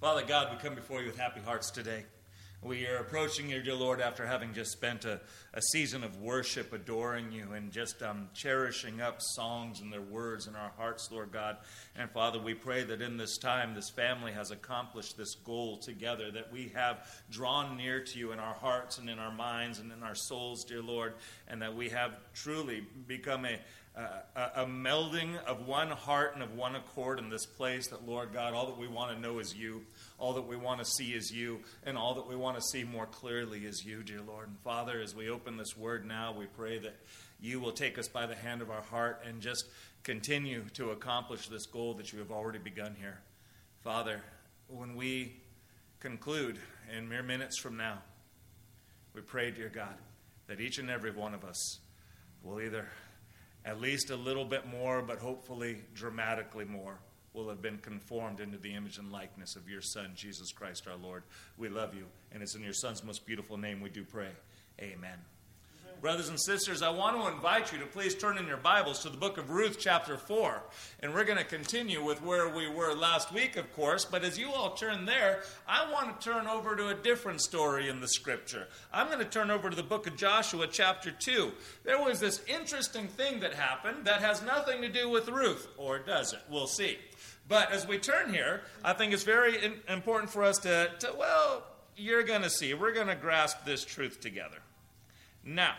Father God, we come before you with happy hearts today. We are approaching you, dear Lord, after having just spent a season of worship, adoring you, and just cherishing up songs and their words in our hearts, Lord God. And Father, we pray that in this time, this family has accomplished this goal together, that we have drawn near to you in our hearts and in our minds and in our souls, dear Lord, and that we have truly become a melding of one heart and of one accord in this place, that, Lord God, all that we want to know is you, all that we want to see is you, and all that we want to see more clearly is you, dear Lord. And Father, as we open this word now, we pray that you will take us by the hand of our heart and just continue to accomplish this goal that you have already begun here. Father, when we conclude in mere minutes from now, we pray, dear God, that each and every one of us will either at least a little bit more, but hopefully dramatically more, will have been conformed into the image and likeness of your Son, Jesus Christ our Lord. We love you, and it's in your Son's most beautiful name we do pray. Amen. Brothers and sisters, I want to invite you to please turn in your Bibles to the book of Ruth, chapter 4. And we're going to continue with where we were last week, of course. But as you all turn there, I want to turn over to a different story in the Scripture. I'm going to turn over to the book of Joshua, chapter 2. There was this interesting thing that happened that has nothing to do with Ruth. Or does it? We'll see. But as we turn here, I think it's very important for us to you're going to see. We're going to grasp this truth together. Now,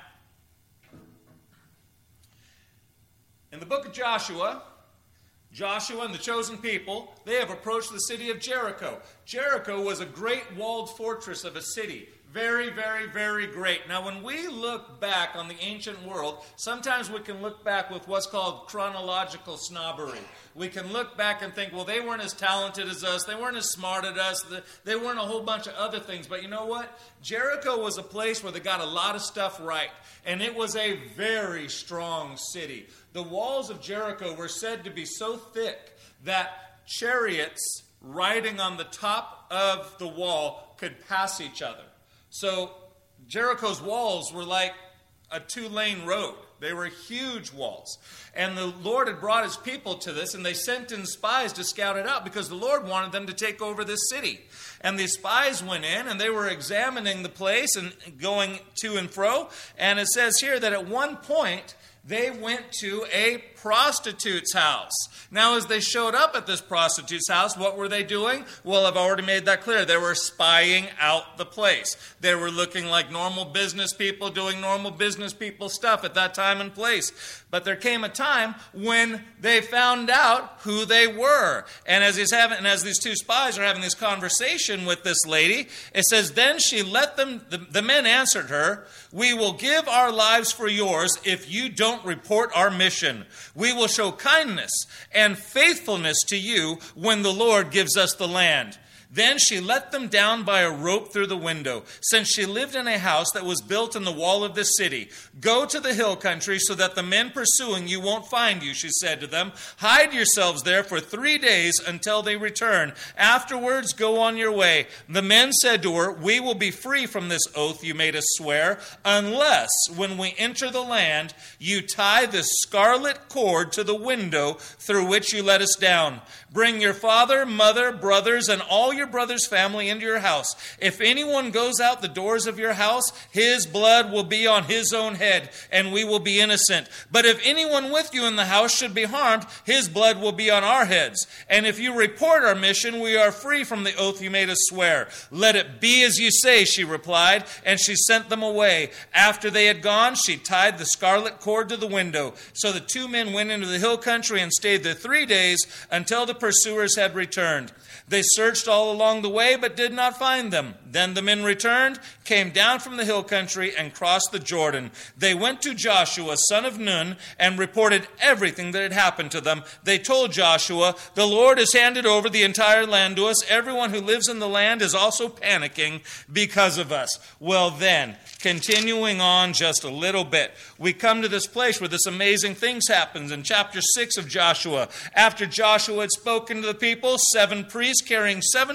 in the book of Joshua and the chosen people, they have approached the city of Jericho. Jericho was a great walled fortress of a city. Very, very, very great. Now, when we look back on the ancient world, sometimes we can look back with what's called chronological snobbery. We can look back and think, well, they weren't as talented as us. They weren't as smart as us. They weren't a whole bunch of other things. But you know what? Jericho was a place where they got a lot of stuff right. And it was a very strong city. The walls of Jericho were said to be so thick that chariots riding on the top of the wall could pass each other. So Jericho's walls were like a 2-lane road. They were huge walls. And the Lord had brought his people to this, and they sent in spies to scout it out because the Lord wanted them to take over this city. And these spies went in, and they were examining the place and going to and fro. And it says here that at one point, they went to a prostitute's house. Now, as they showed up at this prostitute's house, what were they doing? Well, I've already made that clear. They were spying out the place. They were looking like normal business people doing normal business people stuff at that time and place. But there came a time when they found out who they were. And as these two spies are having this conversation with this lady, it says, then she let them, the men answered her, we will give our lives for yours if you don't report our mission. We will show kindness and faithfulness to you when the Lord gives us the land. Then she let them down by a rope through the window, since she lived in a house that was built in the wall of the city. Go to the hill country so that the men pursuing you won't find you, she said to them. Hide yourselves there for 3 days until they return. Afterwards, go on your way. The men said to her, we will be free from this oath you made us swear, unless when we enter the land, you tie this scarlet cord to the window through which you let us down. Bring your father, mother, brothers, and all your brother's family into your house. If anyone goes out the doors of your house, his blood will be on his own head, and we will be innocent. But if anyone with you in the house should be harmed, his blood will be on our heads. And if you report our mission, we are free from the oath you made us swear. Let it be as you say, she replied, and she sent them away. After they had gone, she tied the scarlet cord to the window. So the 2 men went into the hill country and stayed there 3 days until the pursuers had returned. They searched all along the way, but did not find them. Then the men returned, came down from the hill country, and crossed the Jordan. They went to Joshua, son of Nun, and reported everything that had happened to them. They told Joshua, the Lord has handed over the entire land to us. Everyone who lives in the land is also panicking because of us. Well then, continuing on just a little bit, we come to this place where this amazing things happens in chapter 6 of Joshua. After Joshua had spoken to the people, 7 priests carrying 7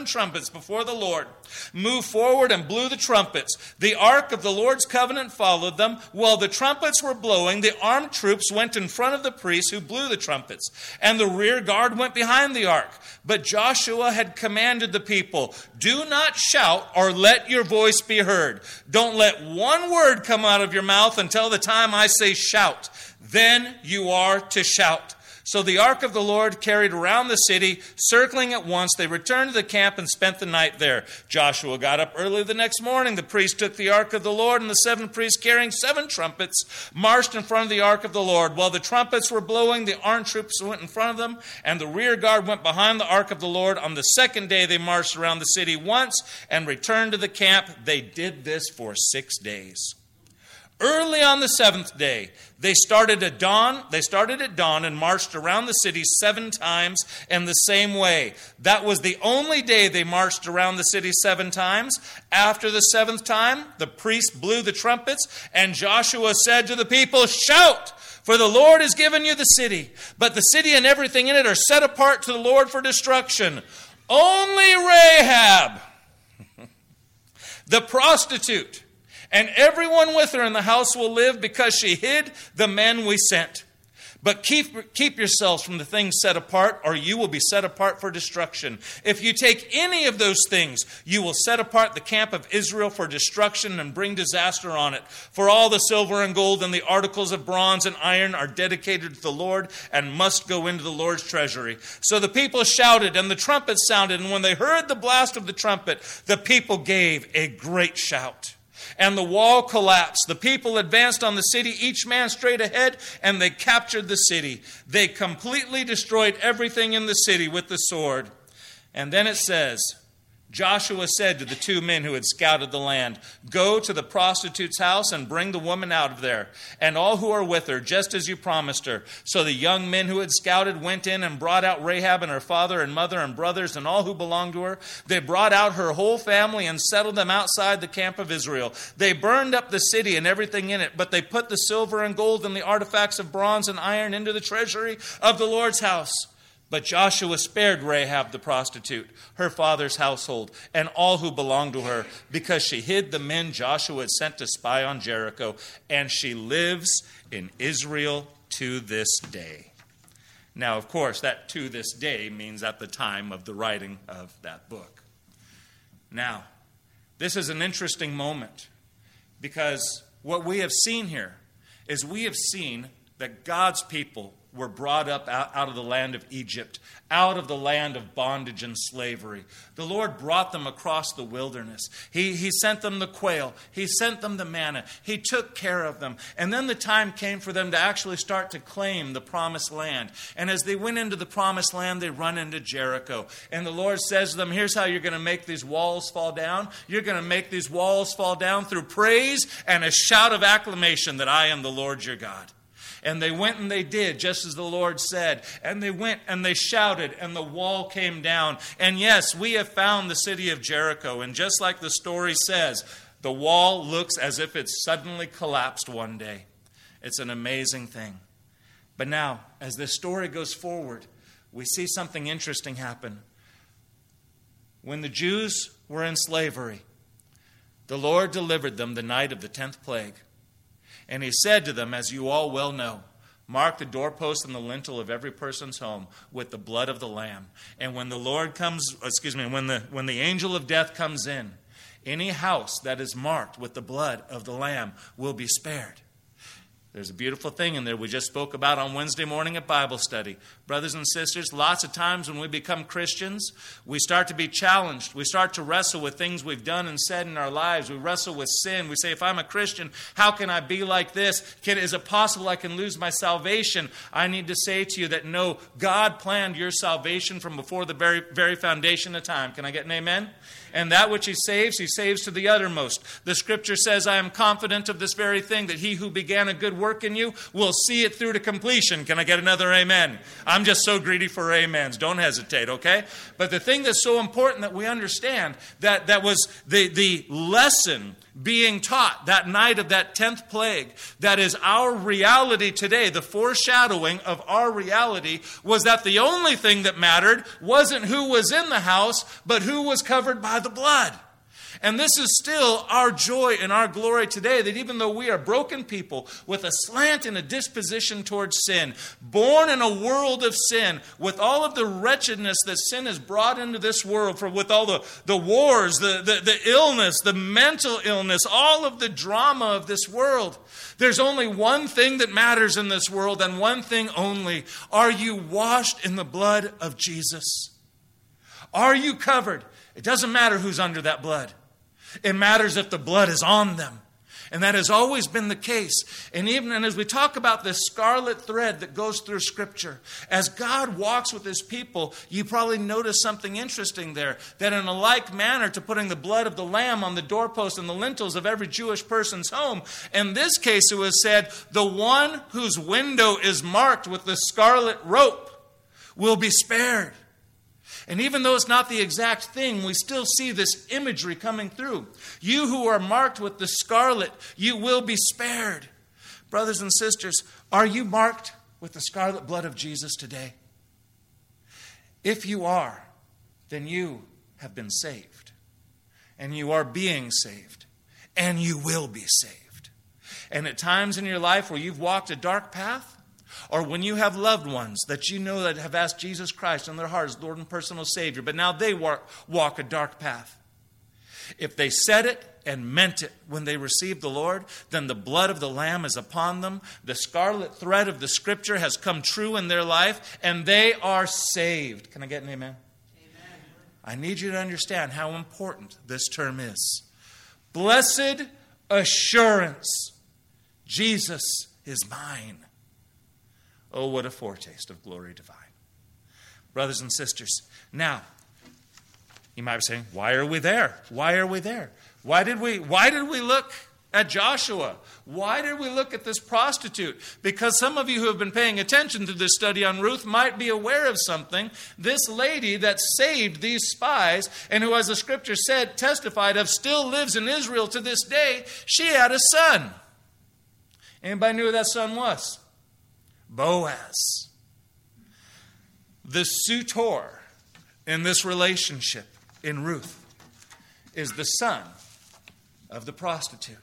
trumpets before the Lord, moved forward and blew the trumpets. The ark of the Lord's covenant followed them. While the trumpets were blowing, the armed troops went in front of the priests who blew the trumpets, and the rear guard went behind the ark. But Joshua had commanded the people, "Do not shout or let your voice be heard. Don't let one word come out of your mouth until the time I say shout. Then you are to shout." So the ark of the Lord carried around the city, circling it once. They returned to the camp and spent the night there. Joshua got up early the next morning. The priests took the ark of the Lord, and the 7 priests carrying 7 trumpets marched in front of the ark of the Lord. While the trumpets were blowing, the armed troops went in front of them, and the rear guard went behind the ark of the Lord. On the second day, they marched around the city once and returned to the camp. They did this for 6 days. Early on the 7th day, they started at dawn and marched around the city 7 times in the same way. That was the only day they marched around the city 7 times. After the 7th time, the priests blew the trumpets, and Joshua said to the people, "Shout, for the Lord has given you the city. But the city and everything in it are set apart to the Lord for destruction. Only Rahab, the prostitute, and everyone with her in the house will live, because she hid the men we sent. But keep yourselves from the things set apart, or you will be set apart for destruction. If you take any of those things, you will set apart the camp of Israel for destruction and bring disaster on it. For all the silver and gold and the articles of bronze and iron are dedicated to the Lord and must go into the Lord's treasury." So the people shouted, and the trumpet sounded, and when they heard the blast of the trumpet, the people gave a great shout. And the wall collapsed. The people advanced on the city, each man straight ahead, and they captured the city. They completely destroyed everything in the city with the sword. And then it says, Joshua said to the 2 men who had scouted the land, "Go to the prostitute's house and bring the woman out of there, and all who are with her, just as you promised her." So the young men who had scouted went in and brought out Rahab and her father and mother and brothers and all who belonged to her. They brought out her whole family and settled them outside the camp of Israel. They burned up the city and everything in it, but they put the silver and gold and the artifacts of bronze and iron into the treasury of the Lord's house. But Joshua spared Rahab the prostitute, her father's household, and all who belonged to her, because she hid the men Joshua had sent to spy on Jericho, and she lives in Israel to this day. Now, of course, that "to this day" means at the time of the writing of that book. Now, this is an interesting moment, because what we have seen here is we have seen that God's people were brought up out of the land of Egypt, out of the land of bondage and slavery. The Lord brought them across the wilderness. He sent them the quail. He sent them the manna. He took care of them. And then the time came for them to actually start to claim the promised land. And as they went into the promised land, they run into Jericho. And the Lord says to them, "Here's how you're going to make these walls fall down. You're going to make these walls fall down through praise and a shout of acclamation that I am the Lord your God." And they went and they did just as the Lord said. And they went and they shouted, and the wall came down. And yes, we have found the city of Jericho. And just like the story says, the wall looks as if it suddenly collapsed one day. It's an amazing thing. But now, as this story goes forward, we see something interesting happen. When the Jews were in slavery, the Lord delivered them the night of the 10th plague. And he said to them, as you all well know, "Mark the doorpost and the lintel of every person's home with the blood of the Lamb. And when the when the angel of death comes in, any house that is marked with the blood of the Lamb will be spared." There's a beautiful thing in there we just spoke about on Wednesday morning at Bible study. Brothers and sisters, lots of times when we become Christians, we start to be challenged. We start to wrestle with things we've done and said in our lives. We wrestle with sin. We say, if I'm a Christian, how can I be like this? Is it possible I can lose my salvation? I need to say to you that no, God planned your salvation from before the very foundation of time. Can I get an amen? And that which he saves to the uttermost. The scripture says, "I am confident of this very thing, that he who began a good work in you will see it through to completion." Can I get another amen? I'm just so greedy for amens. Don't hesitate, okay? But the thing that's so important that we understand, that was the lesson being taught that night of that 10th plague, that is our reality today, the foreshadowing of our reality, was that the only thing that mattered wasn't who was in the house, but who was covered by the blood. And this is still our joy and our glory today, that even though we are broken people with a slant and a disposition towards sin, born in a world of sin, with all of the wretchedness that sin has brought into this world, with all the wars, the illness, the mental illness, all of the drama of this world, there's only one thing that matters in this world, and one thing only. Are you washed in the blood of Jesus? Are you covered? It doesn't matter who's under that blood. It matters if the blood is on them. And that has always been the case. And as we talk about this scarlet thread that goes through Scripture, as God walks with His people, you probably notice something interesting there. That in a like manner to putting the blood of the Lamb on the doorpost and the lintels of every Jewish person's home, in this case it was said, the one whose window is marked with the scarlet rope will be spared. And even though it's not the exact thing, we still see this imagery coming through. You who are marked with the scarlet, you will be spared. Brothers and sisters, are you marked with the scarlet blood of Jesus today? If you are, then you have been saved. And you are being saved. And you will be saved. And at times in your life where you've walked a dark path, or when you have loved ones that you know that have asked Jesus Christ in their hearts, Lord and personal Savior, but now they walk a dark path. If they said it and meant it when they received the Lord, then the blood of the Lamb is upon them. The scarlet thread of the Scripture has come true in their life, and they are saved. Can I get an amen? Amen. I need you to understand how important this term is. Blessed assurance, Jesus is mine. Oh, what a foretaste of glory divine. Brothers and sisters, now, you might be saying, why are we there? Why are we there? Why did we look at Joshua? Why did we look at this prostitute? Because some of you who have been paying attention to this study on Ruth might be aware of something. This lady that saved these spies, and who, as the Scripture said, testified of, still lives in Israel to this day, she had a son. Anybody knew who that son was? Boaz. The suitor in this relationship in Ruth is the son of the prostitute.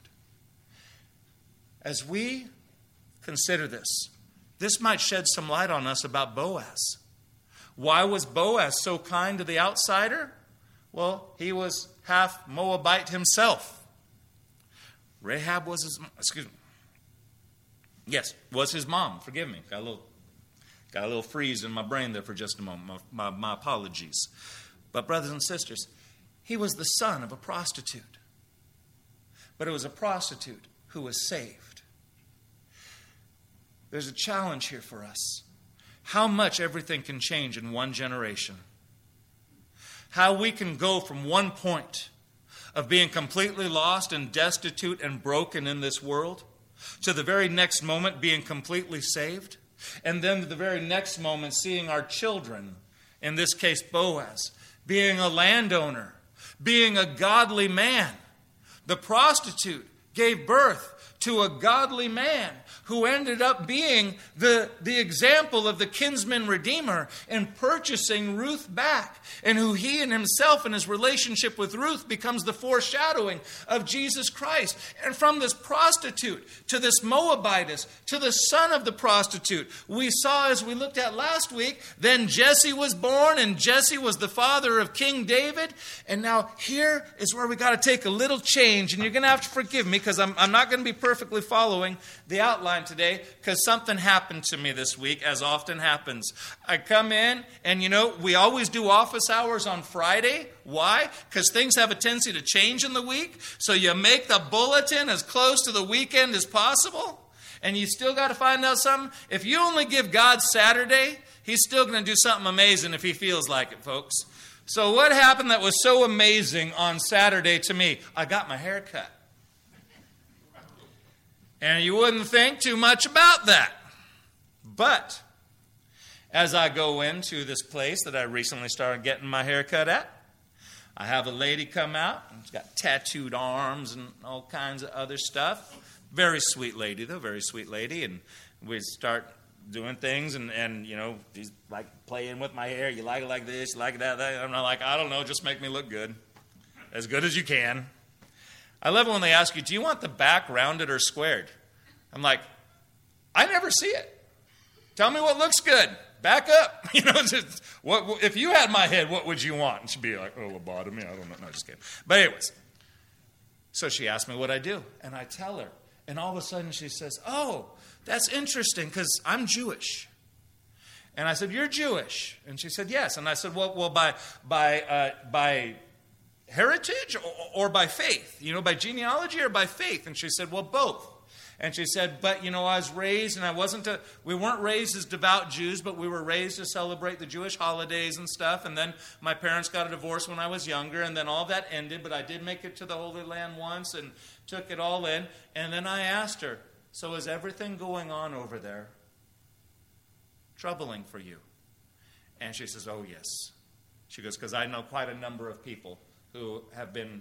As we consider this, this might shed some light on us about Boaz. Why was Boaz so kind to the outsider? Well, he was half Moabite himself. Rahab was was his mom. Forgive me. Got a little freeze in my brain there for just a moment. My apologies. But brothers and sisters, he was the son of a prostitute. But it was a prostitute who was saved. There's a challenge here for us. How much everything can change in one generation. How we can go from one point of being completely lost and destitute and broken in this world to the very next moment being completely saved, and then to the very next moment seeing our children, in this case Boaz, being a landowner, being a godly man. The prostitute gave birth to a godly man who ended up being the example of the kinsman redeemer in purchasing Ruth back, and who he and himself and his relationship with Ruth becomes the foreshadowing of Jesus Christ. And from this prostitute to this Moabitess to the son of the prostitute, we saw, as we looked at last week, then Jesse was born, and Jesse was the father of King David. And now here is where we got to take a little change, and you're going to have to forgive me because I'm not going to be perfectly following the outline today, because something happened to me this week, as often happens. I come in, and we always do office hours on Friday. Why? Because things have a tendency to change in the week. So you make the bulletin as close to the weekend as possible. And you still got to find out something. If you only give God Saturday, He's still going to do something amazing if He feels like it, folks. So what happened that was so amazing on Saturday to me? I got my hair cut. And you wouldn't think too much about that. But as I go into this place that I recently started getting my hair cut at, I have a lady come out, and she's got tattooed arms and all kinds of other stuff. Very sweet lady, though, very sweet lady. And we start doing things, and you know, he's like playing with my hair. You like it like this, you like it that. I'm not like, I don't know, just make me look good as you can. I love it when they ask you, do you want the back rounded or squared? I'm like, I never see it. Tell me what looks good. Back up. You know, just, what if you had my head, what would you want? And she'd be like, oh, lobotomy. I don't know. No, just kidding. But anyways, so she asked me what I do, and I tell her, and all of a sudden she says, oh, that's interesting because I'm Jewish. And I said, you're Jewish? And she said, yes. And I said, well, by heritage or by faith? You know, by genealogy or by faith? And she said, well, both. And she said, but, you know, I was raised, and we weren't raised as devout Jews, but we were raised to celebrate the Jewish holidays and stuff. And then my parents got a divorce when I was younger, and then all that ended. But I did make it to the Holy Land once and took it all in. And then I asked her, so is everything going on over there troubling for you? And she says, oh, yes. She goes, because I know quite a number of people who have been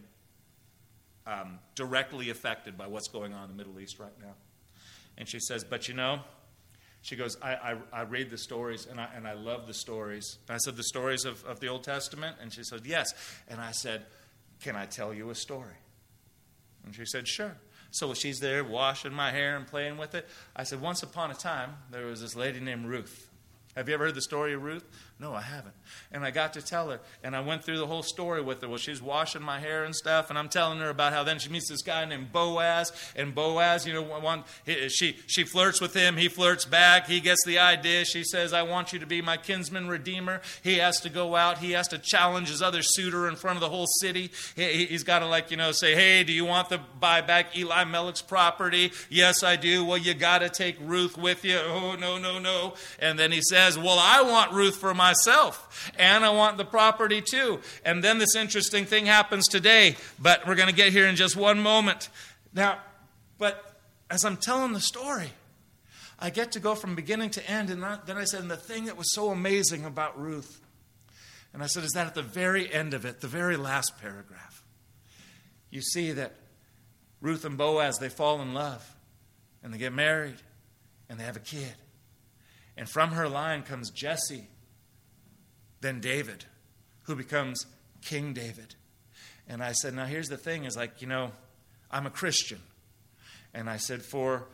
directly affected by what's going on in the Middle East right now. And she says, but you know, she goes, I read the stories, and I love the stories. And I said, the stories of the Old Testament? And she said, yes. And I said, can I tell you a story? And she said, sure. So she's there washing my hair and playing with it. I said, once upon a time, there was this lady named Ruth. Have you ever heard the story of Ruth? No, I haven't. And I got to tell her, and I went through the whole story with her. Well, she's washing my hair and stuff, and I'm telling her about how then she meets this guy named Boaz, and Boaz, you know, she flirts with him, he flirts back, he gets the idea. She says, I want you to be my kinsman redeemer. He has to go out, he has to challenge his other suitor in front of the whole city. He's got to, like, you know, say, hey, do you want to buy back Eli Melech's property? Yes, I do. Well, you got to take Ruth with you. Oh, no. And then he says, well, I want Ruth for myself, and I want the property too. And then this interesting thing happens today, but we're going to get here in just one moment. Now, but as I'm telling the story, I get to go from beginning to end, and then I said, and the thing that was so amazing about Ruth, and I said, is that at the very end of it, the very last paragraph, you see that Ruth and Boaz, they fall in love, and they get married, and they have a kid. And from her line comes Jesse, then David, who becomes King David. And I said, now here's the thing, is like, you know, I'm a Christian. And I said, for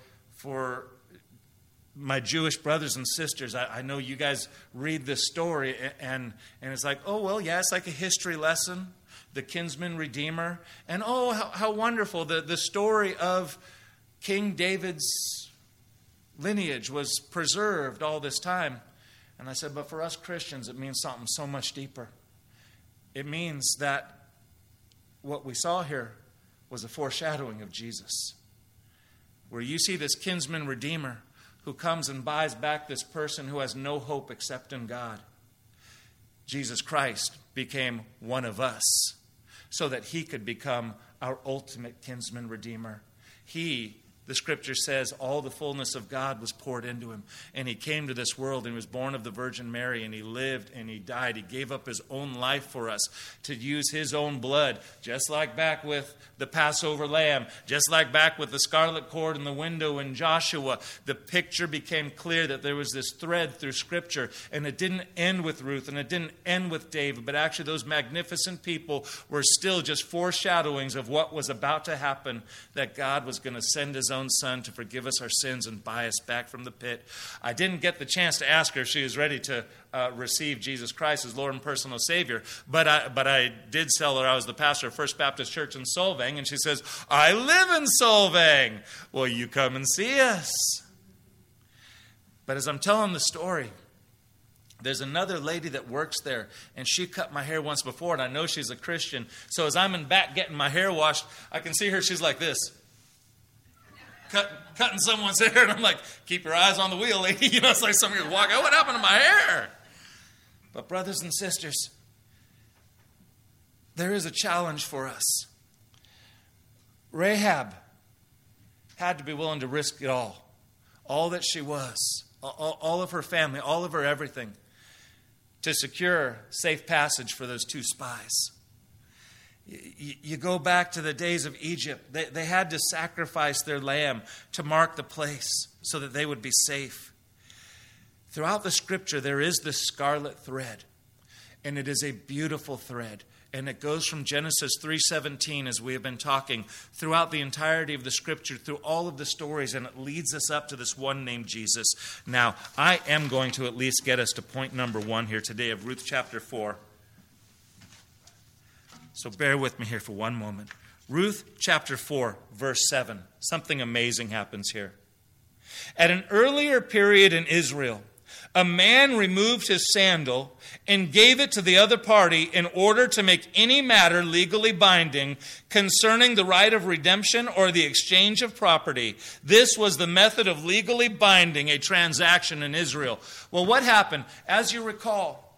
my Jewish brothers and sisters, I know you guys read this story, and it's like, oh, well, yeah, it's like a history lesson, the kinsman redeemer. And oh, how wonderful, the story of King David's lineage was preserved all this time. And I said, but for us Christians, it means something so much deeper. It means that what we saw here was a foreshadowing of Jesus, where you see this kinsman redeemer who comes and buys back this person who has no hope except in God. Jesus Christ became one of us so that he could become our ultimate kinsman redeemer. The scripture says all the fullness of God was poured into him. And he came to this world and was born of the Virgin Mary, and he lived and he died. He gave up his own life for us to use his own blood, just like back with the Passover lamb, just like back with the scarlet cord in the window in Joshua. The picture became clear that there was this thread through scripture, and it didn't end with Ruth and it didn't end with David, but actually those magnificent people were still just foreshadowings of what was about to happen, that God was going to send his own Son to forgive us our sins and buy us back from the pit. I didn't get the chance to ask her if she was ready to receive Jesus Christ as Lord and personal Savior, but I did tell her I was the pastor of First Baptist Church in Solvang, and she says, I live in Solvang. Well, you come and see us. But as I'm telling the story, there's another lady that works there, and she cut my hair once before, and I know she's a Christian. So as I'm in back getting my hair washed, I can see her. She's like this. Cutting someone's hair, and I'm like, keep your eyes on the wheel, lady. You know, it's like somebody's walking, what happened to my hair? But brothers and sisters, there is a challenge for us. Rahab had to be willing to risk it all that she was, all of her family, all of her everything, to secure safe passage for those two spies. You go back to the days of Egypt. They had to sacrifice their lamb to mark the place so that they would be safe. Throughout the Scripture, there is this scarlet thread, and it is a beautiful thread. And it goes from Genesis 3:17, as we have been talking, throughout the entirety of the Scripture, through all of the stories, and it leads us up to this one named Jesus. Now, I am going to at least get us to point number 1 here today of Ruth chapter 4. So bear with me here for one moment. Ruth chapter 4, verse 7. Something amazing happens here. At an earlier period in Israel, a man removed his sandal and gave it to the other party in order to make any matter legally binding concerning the right of redemption or the exchange of property. This was the method of legally binding a transaction in Israel. Well, what happened? As you recall,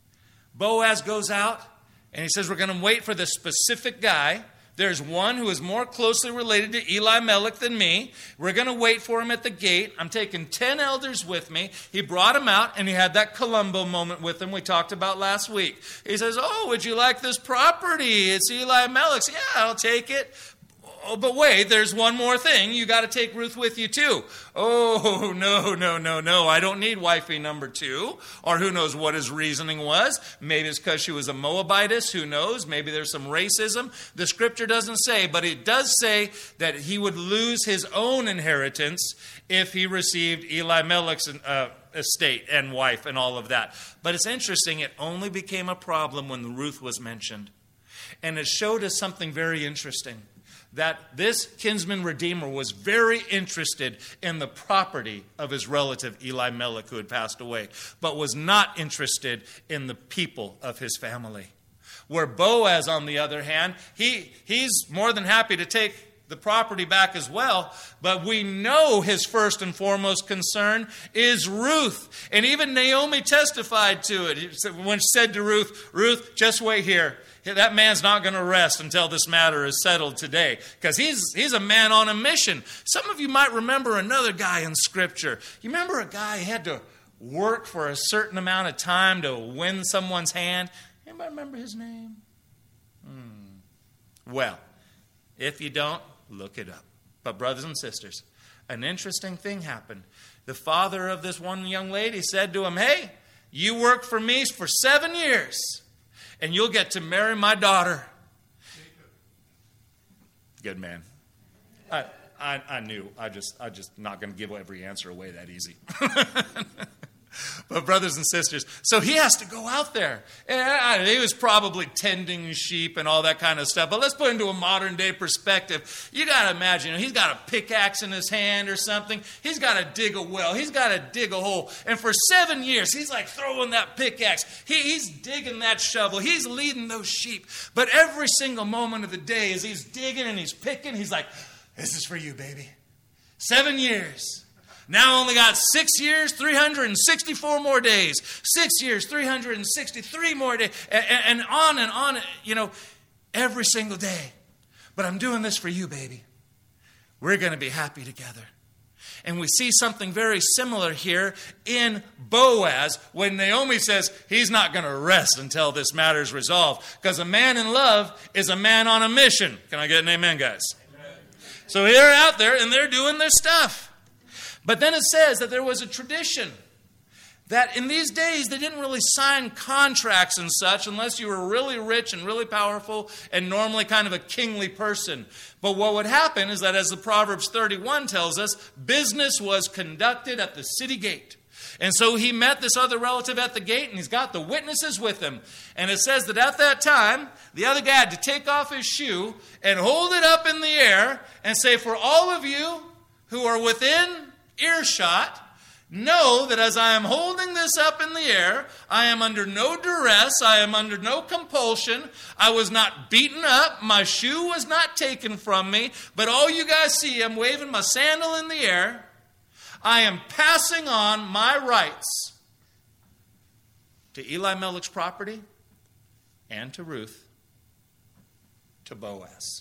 Boaz goes out and he says, we're going to wait for this specific guy. There's one who is more closely related to Elimelech than me. We're going to wait for him at the gate. I'm taking 10 elders with me. He brought him out, and he had that Columbo moment with him we talked about last week. He says, oh, would you like this property? It's Elimelech's. Yeah, I'll take it. Oh, but wait, there's one more thing. You got to take Ruth with you too. Oh, no. I don't need wifey number 2. Or who knows what his reasoning was. Maybe it's because she was a Moabitess. Who knows? Maybe there's some racism. The Scripture doesn't say, but it does say that he would lose his own inheritance if he received Elimelech's estate and wife and all of that. But it's interesting. It only became a problem when Ruth was mentioned. And it showed us something very interesting. That this kinsman redeemer was very interested in the property of his relative Elimelech, who had passed away, but was not interested in the people of his family. Where Boaz, on the other hand, he's more than happy to take the property back as well, but we know his first and foremost concern is Ruth. And even Naomi testified to it when she said to Ruth, Ruth, just wait here. That man's not going to rest until this matter is settled today, because he's a man on a mission. Some of you might remember another guy in Scripture. You remember a guy who had to work for a certain amount of time to win someone's hand? Anybody remember his name? Well, if you don't, look it up. But brothers and sisters, an interesting thing happened. The father of this one young lady said to him, hey, you work for me for 7 years. And you'll get to marry my daughter. Good man. I knew. I just not going to give every answer away that easy. But brothers and sisters, so he has to go out there. And he was probably tending sheep and all that kind of stuff. But let's put it into a modern day perspective. You got to imagine, he's got a pickaxe in his hand or something. He's got to dig a well. He's got to dig a hole. And for 7 years, he's like throwing that pickaxe. He's digging that shovel. He's leading those sheep. But every single moment of the day, as he's digging and he's picking, he's like, this is for you, baby. 7 years. Now only got 6 years, 364 more days. 6 years, 363 more days. And on, every single day. But I'm doing this for you, baby. We're going to be happy together. And we see something very similar here in Boaz when Naomi says he's not going to rest until this matter is resolved. Because a man in love is a man on a mission. Can I get an amen, guys? Amen. So they're out there and they're doing their stuff. But then it says that there was a tradition that in these days they didn't really sign contracts and such unless you were really rich and really powerful and normally kind of a kingly person. But what would happen is that, as the Proverbs 31 tells us, business was conducted at the city gate. And so he met this other relative at the gate, and he's got the witnesses with him. And it says that at that time, the other guy had to take off his shoe and hold it up in the air and say, for all of you who are within earshot, know that as I am holding this up in the air, I am under no duress, I am under no compulsion, I was not beaten up, my shoe was not taken from me, but all you guys see, I'm waving my sandal in the air, I am passing on my rights to Elimelech's property and to Ruth, to Boaz.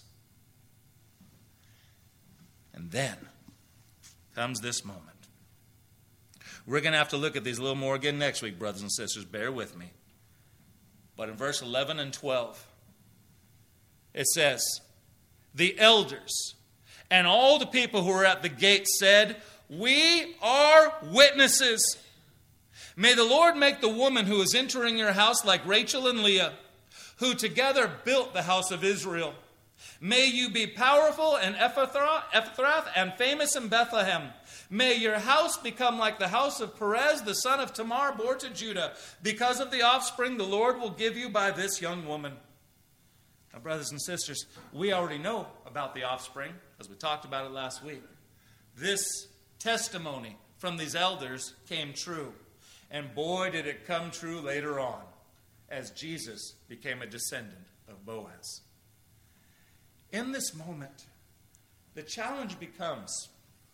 And then comes this moment. We're going to have to look at these a little more again next week, brothers and sisters. Bear with me. But in verse 11 and 12, it says, the elders and all the people who were at the gate said, "We are witnesses. May the Lord make the woman who is entering your house like Rachel and Leah, who together built the house of Israel. May you be powerful in Ephrath and famous in Bethlehem. May your house become like the house of Perez, the son of Tamar, bore to Judah. Because of the offspring the Lord will give you by this young woman." Now, brothers and sisters, we already know about the offspring, as we talked about it last week. This testimony from these elders came true. And boy, did it come true later on, as Jesus became a descendant of Boaz. In this moment, the challenge becomes,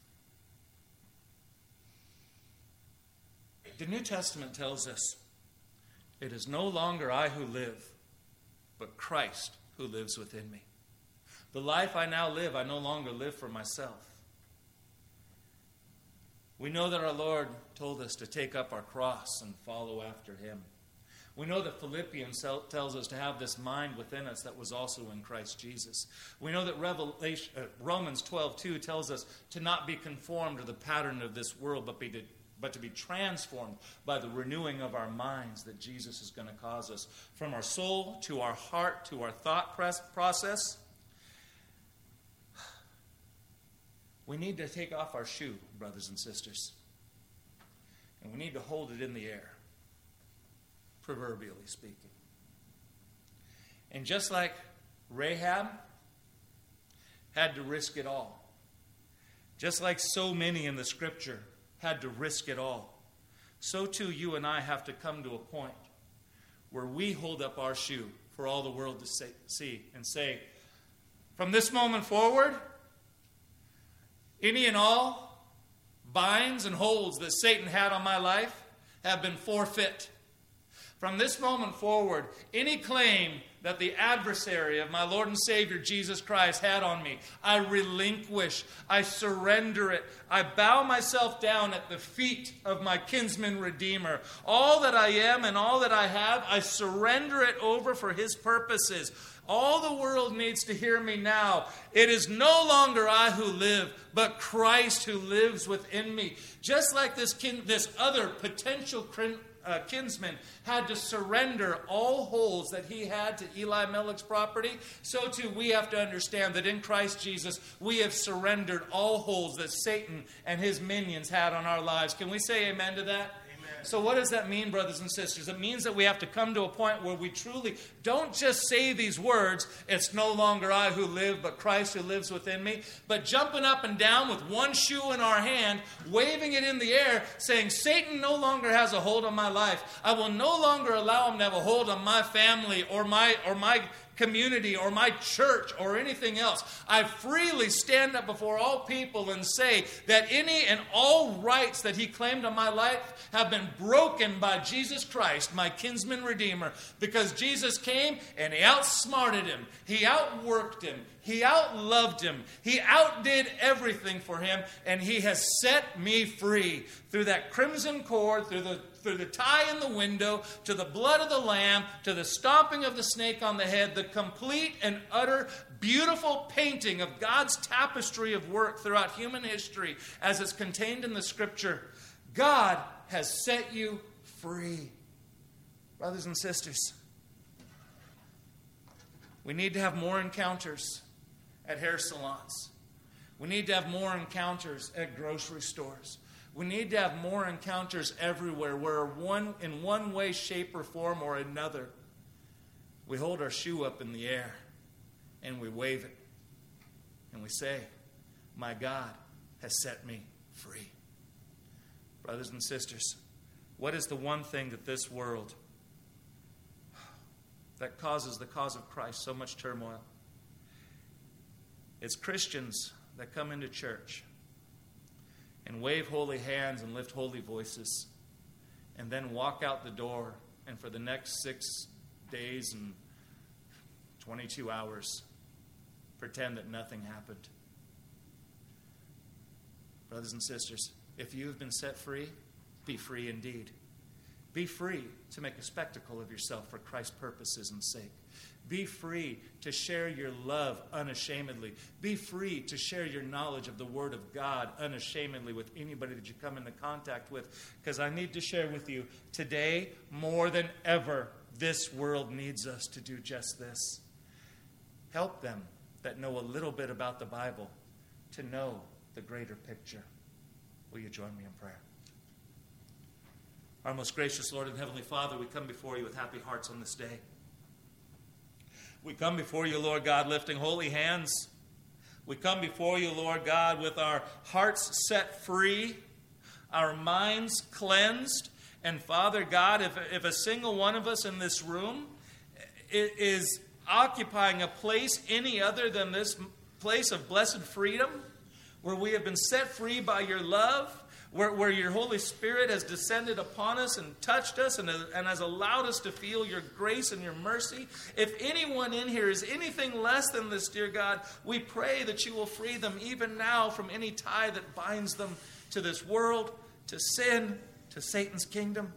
the New Testament tells us, it is no longer I who live, but Christ who lives within me. The life I now live, I no longer live for myself. We know that our Lord told us to take up our cross and follow after him. We know that Philippians tells us to have this mind within us that was also in Christ Jesus. We know that Romans 12:2 tells us to not be conformed to the pattern of this world, but to be transformed by the renewing of our minds that Jesus is going to cause us. From our soul to our heart to our thought process. We need to take off our shoe, brothers and sisters. And we need to hold it in the air, proverbially speaking. And just like Rahab had to risk it all, just like so many in the Scripture had to risk it all, so too you and I have to come to a point where we hold up our shoe for all the world to see and say, from this moment forward, any and all binds and holds that Satan had on my life have been forfeit. From this moment forward, any claim that the adversary of my Lord and Savior Jesus Christ had on me, I relinquish, I surrender it. I bow myself down at the feet of my kinsman Redeemer. All that I am and all that I have, I surrender it over for his purposes. All the world needs to hear me now. It is no longer I who live, but Christ who lives within me. Just like this other potential kinsman had to surrender all holds that he had to Eli Melech's property, so too we have to understand that in Christ Jesus we have surrendered all holds that Satan and his minions had on our lives. Can we say amen to that? So what does that mean, brothers and sisters? It means that we have to come to a point where we truly don't just say these words, it's no longer I who live, but Christ who lives within me, but jumping up and down with one shoe in our hand, waving it in the air, saying, Satan no longer has a hold on my life. I will no longer allow him to have a hold on my family or my community or my church or anything else. I freely stand up before all people and say that any and all rights that he claimed on my life have been broken by Jesus Christ, my kinsman redeemer, because Jesus came and he outsmarted him, he outworked him, he outloved him, he outdid everything for him, and he has set me free through that crimson cord, through the tie in the window, to the blood of the lamb, to the stomping of the snake on the head, the complete and utter beautiful painting of God's tapestry of work throughout human history as it's contained in the Scripture. God has set you free. Brothers and sisters, we need to have more encounters at hair salons. We need to have more encounters at grocery stores. We need to have more encounters everywhere where in one way, shape, or form or another, we hold our shoe up in the air and we wave it and we say, my God has set me free. Brothers and sisters, what is the one thing that this world that causes the cause of Christ so much turmoil? It's Christians that come into church and wave holy hands and lift holy voices, and then walk out the door, and for the next 6 days and 22 hours, pretend that nothing happened. Brothers and sisters, if you have been set free, be free indeed. Be free to make a spectacle of yourself for Christ's purposes and sake. Be free to share your love unashamedly. Be free to share your knowledge of the Word of God unashamedly with anybody that you come into contact with. Because I need to share with you, today, more than ever, this world needs us to do just this. Help them that know a little bit about the Bible to know the greater picture. Will you join me in prayer? Our most gracious Lord and Heavenly Father, we come before you with happy hearts on this day. We come before you, Lord God, lifting holy hands. We come before you, Lord God, with our hearts set free, our minds cleansed. And Father God, if a single one of us in this room is occupying a place any other than this place of blessed freedom, where we have been set free by your love, where your Holy Spirit has descended upon us and touched us and has allowed us to feel your grace and your mercy. If anyone in here is anything less than this, dear God, we pray that you will free them even now from any tie that binds them to this world, to sin, to Satan's kingdom.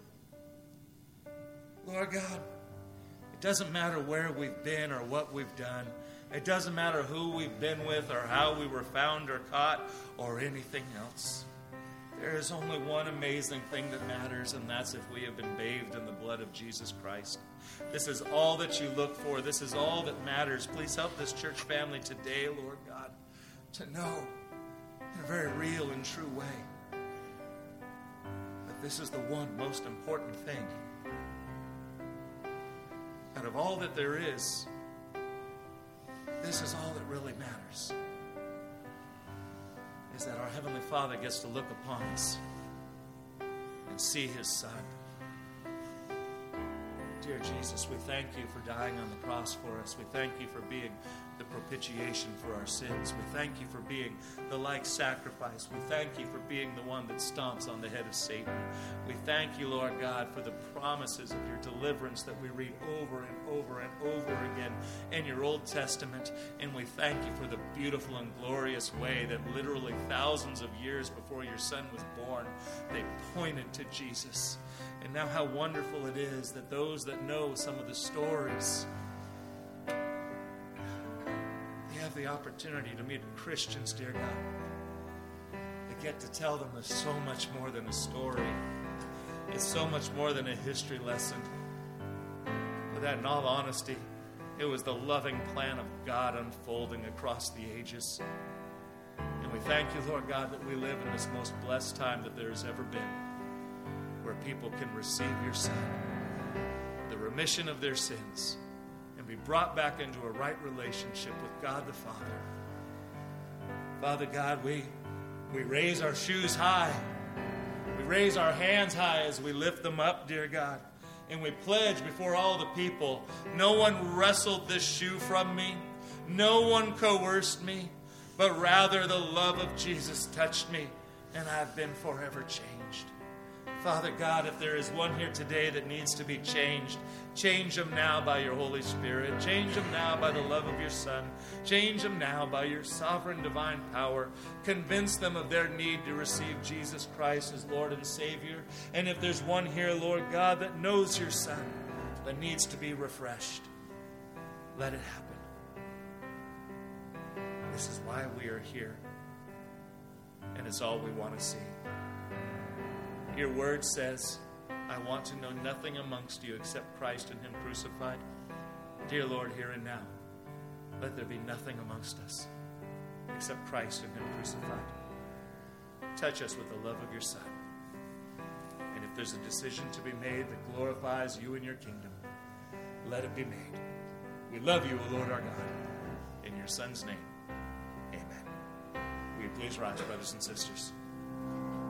Lord God, it doesn't matter where we've been or what we've done. It doesn't matter who we've been with or how we were found or caught or anything else. There is only one amazing thing that matters, and that's if we have been bathed in the blood of Jesus Christ. This is all that you look for. This is all that matters. Please help this church family today, Lord God, to know in a very real and true way that this is the one most important thing. Out of all that there is, this is all that really matters. Is that our Heavenly Father gets to look upon us and see His Son. Dear Jesus, we thank you for dying on the cross for us. We thank you for being the propitiation for our sins. We thank you for being the like sacrifice. We thank you for being the one that stomps on the head of Satan. We thank you, Lord God, for the promises of your deliverance that we read over and over and over again in your Old Testament. And we thank you for the beautiful and glorious way that literally thousands of years before your Son was born, they pointed to Jesus. And now how wonderful it is that those that know some of the stories, they have the opportunity to meet Christians, dear God. They get to tell them there's so much more than a story. It's so much more than a history lesson. But that, in all honesty, it was the loving plan of God unfolding across the ages. And we thank you, Lord God, that we live in this most blessed time that there has ever been, where people can receive your Son, the remission of their sins, and be brought back into a right relationship with God the Father. Father God, we raise our shoes high. We raise our hands high as we lift them up, dear God. And we pledge before all the people, no one wrestled this shoe from me. No one coerced me. But rather the love of Jesus touched me, and I've been forever changed. Father God, if there is one here today that needs to be changed, change them now by your Holy Spirit. Change them now by the love of your Son. Change them now by your sovereign divine power. Convince them of their need to receive Jesus Christ as Lord and Savior. And if there's one here, Lord God, that knows your Son, that needs to be refreshed, let it happen. This is why we are here. And it's all we want to see. Your word says, I want to know nothing amongst you except Christ and Him crucified. Dear Lord, here and now, let there be nothing amongst us except Christ and Him crucified. Touch us with the love of your Son. And if there's a decision to be made that glorifies you and your kingdom, let it be made. We love you, O Lord our God. In your Son's name, amen. Will you please rise, brothers and sisters?